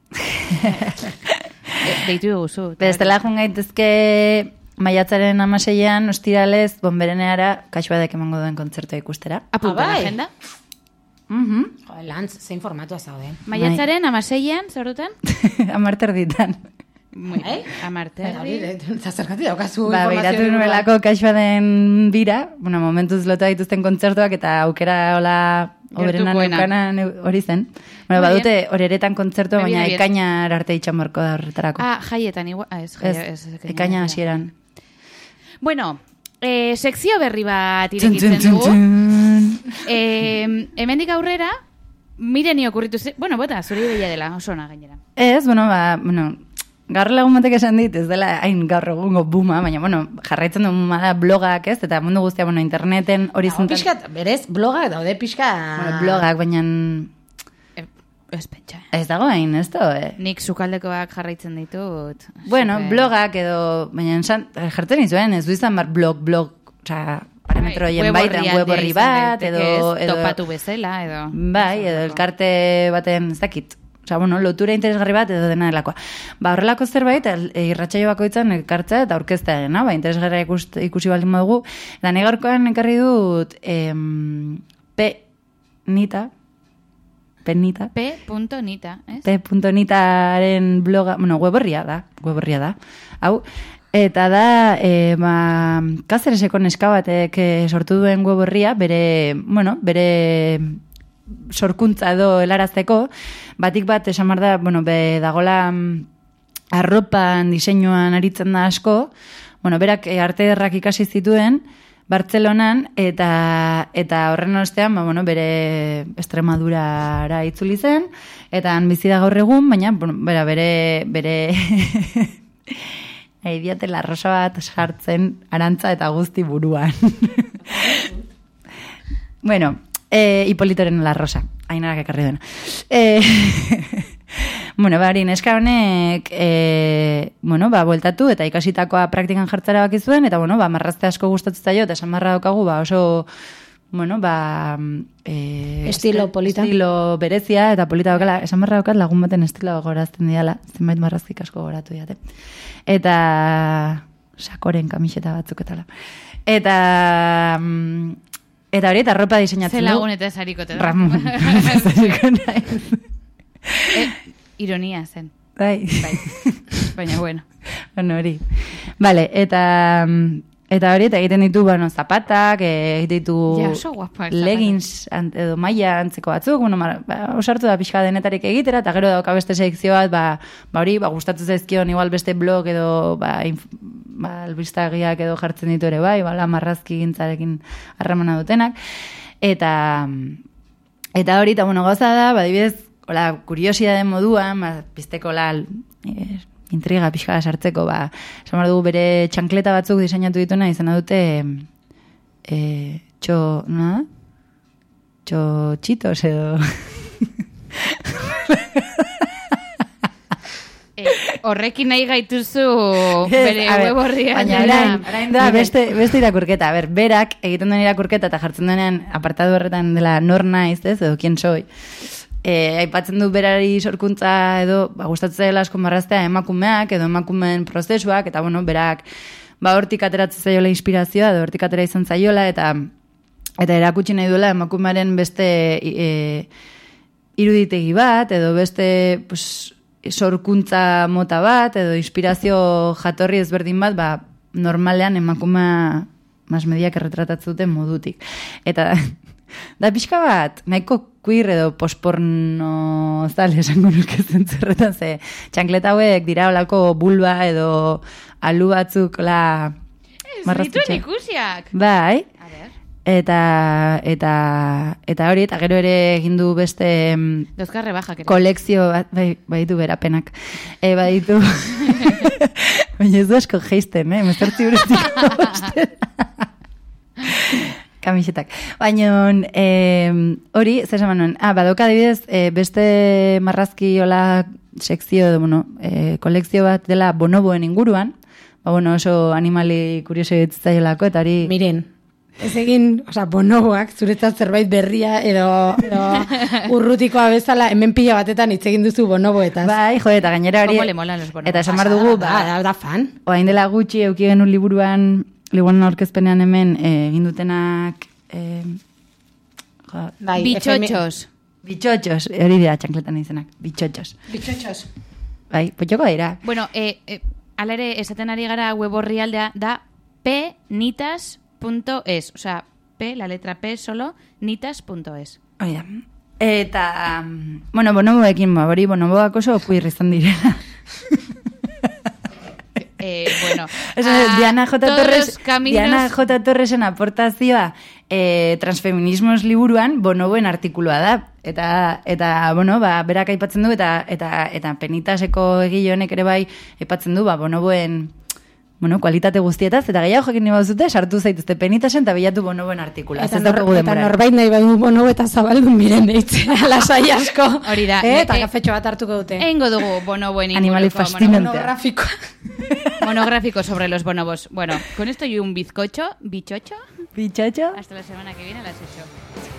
Deitu eguzu. Bestela joan gaitezke maiatzaren 16an, ostiralez, Bonbereneara, kaxbadek emango duen kontzertua ikustera. Apuntan bai. agenda. Lantz, zein formatua zauden. Maiatzaren 16an, zoruten? 10:00 Bai, amarterdi. Zazerkati daukazu Beiratu nuelako kaxbaden bira, momentuz lotua dituzten kontzertuak eta aukera hola oberena neukana hori zen. Badute horeretan kontzertua, baina ekainar arte itxamorko da horretarako. Jaietan, igual. Ez, ekaina hasieran. Bueno, sekzio berri bat irekitzen dugu. Hemendik aurrera, Mireni okurritu zen, bota, zuri behia dela, oso ona gainera. Ez, gaur lagun batek esan dit, ez dela hain gaur egungo buma, baina, jarraitzen du da blogak, ez? Eta mundu guztia, interneten horizontal... Pixkat, berez, blogak daude pixka... Blogak, baina... Ez pentsa. Ez dago hain, ez da, Nik sukaldekoak jarraitzen ditut. Blogak edo, baina jartzen izuen, ez du izan bar blog, oza, parametro hien baitan, web horri bat, edo... Topatu bezala, edo... Bai, edo elkarte baten, ez dakit. Osa, lotura interesgarri bat edo dena delakoa. Horrelako zerbait, irratsaio bakoitzan elkartzea eta aurkeztea dena, interesgarria ikusi baldin badugu. Eta negarkoan ekarri dut P.Nita, P.Nita, ez? P.Nitaren bloga, web horria da. Hau, eta da, Kazereseko neska batek sortu duen web horria, bere sorkuntza edo helarazteko, batik bat esan behar da, dagola arropan diseinuan aritzen da asko, berak arte ederrak ikasi zituen, Bartzelonan, eta horren ostean, bere Extremadurara itzuli zen, eta han bizi da gaur egun, baina, bere diate la rosa bat jartzen arantza eta guzti buruan. Hipolitoren la rosa, Ainarak ekarri duena. Neska honek, bueltatu eta ikasitakoa praktikan jartzera baki zuen, eta, marrazte asko gustatzen zaio, eta esan marra daukagu, oso, estilo polita. Estilo berezia, eta polita daukala, esan marra daukat lagun baten estilo gorazten diala, zenbait marraztik asko goratu diate. Eta, sakoren kamiseta batzuk etala. Eta hori, eta ropa diseinatzen du. Ze lagun eta esarikote da. Ramon, esariko naiz. Ironia zen. Bai. Baina, bueno. Hori. Vale, eta hori, eta egiten ditu, zapatak, egiten ditu leggings edo maila antzeko batzuk, osartu da pixka denetarik egitera, eta gero dauka beste sekzio bat, hori, gustatu zaizkion igual beste blog edo, albistagiak edo jartzen ditu ere bai, marrazki gintzarekin harremana dutenak, eta hori, eta gauza da, adibidez, kuriosidade moduan, pizteko intriga pixka sartzeko, esan behar dugu bere txankleta batzuk diseinatu dituna, izena dute txitos edo... Horrekin nahi gaituzu bere web horria. Baina orain da beste irakurketa. Berak egiten duen irakurketa eta jartzen denean apartadu horretan dela nor naiz, ez, edo kien soi. Aipatzen du berari sorkuntza edo gustatzen dela asko marraztea emakumeak edo emakumeen prozesuak, eta berak hortik ateratzen zaiola inspirazioa edo hortik atera izan zaiola, eta erakutsi nahi duela emakumearen beste iruditegi bat edo beste sorkuntza mota bat edo inspirazio jatorri ezberdin bat, normalean emakumea masmediak erretratatzen duten modutik. Eta da pixka bat, nahiko queer edo posporno zale esango nuke zentzerretan, ze txankleta hauek dira olako bulba edo alu batzuk marraztitxe. Dituen ikusiak. Bai. Eta hori, eta gero ere egin du beste Dozkarre bajak. Kolekzio bat, baditu berapenak. Baditu... Baina ez du asko geisten, mezortzi ureziko. Kamisetak. Baina, hori, zer esan nuen, badoka adibidez, beste marrazki hola sekzio, kolekzio bat dela bonoboen inguruan, oso animali kurioso ditzaiolako, eta hori... Miren, ez egin, bonoboak, zuretzat zerbait berria edo urrutikoa bezala, hemen pila batetan hitz egin duzu bonoboetaz. Bai, eta gainera hori... Como le molan los bonobos. Eta esan bar dugu, da fan. Oain dela gutxi euki genuen liburuan aurkezpenean hemen egin dutenak... Bitxotxos. Bitxotxos, hori dira txankletan izenak. Bitxotxos. Bai, potxoko dira. Bueno, ala ere, esaten ari gara web orrialdea da pnitas.es. O sea, P, la letra P solo, nitas.es. Hori da. Eta, bonoboekin, hori bonoboak oso puirri izan direla. Diana J. Torresen aportazioa transfeminismos liburuan bonoboen artikulua da. Eta berak aipatzen du, eta Penitaseko egile honek ere bai aipatzen du, bonoboen kualitate guztietaz, eta gehiago jakin nima duzute, sartu zaituzte Penitasen eta bilatu bonoboen artikula. Eta norbait nahi badu bonobo eta zabaldu miren deitzea, lasai asko. Hori da. Eta kafetxo bat hartuko dute. Eingo dugu bonoboen inguruko. Animali fascinantea. Monográfico sobre los bonobos. Bueno, con esto y un bizcocho, bichocho. Bichocho. Hasta la semana que viene a las 8.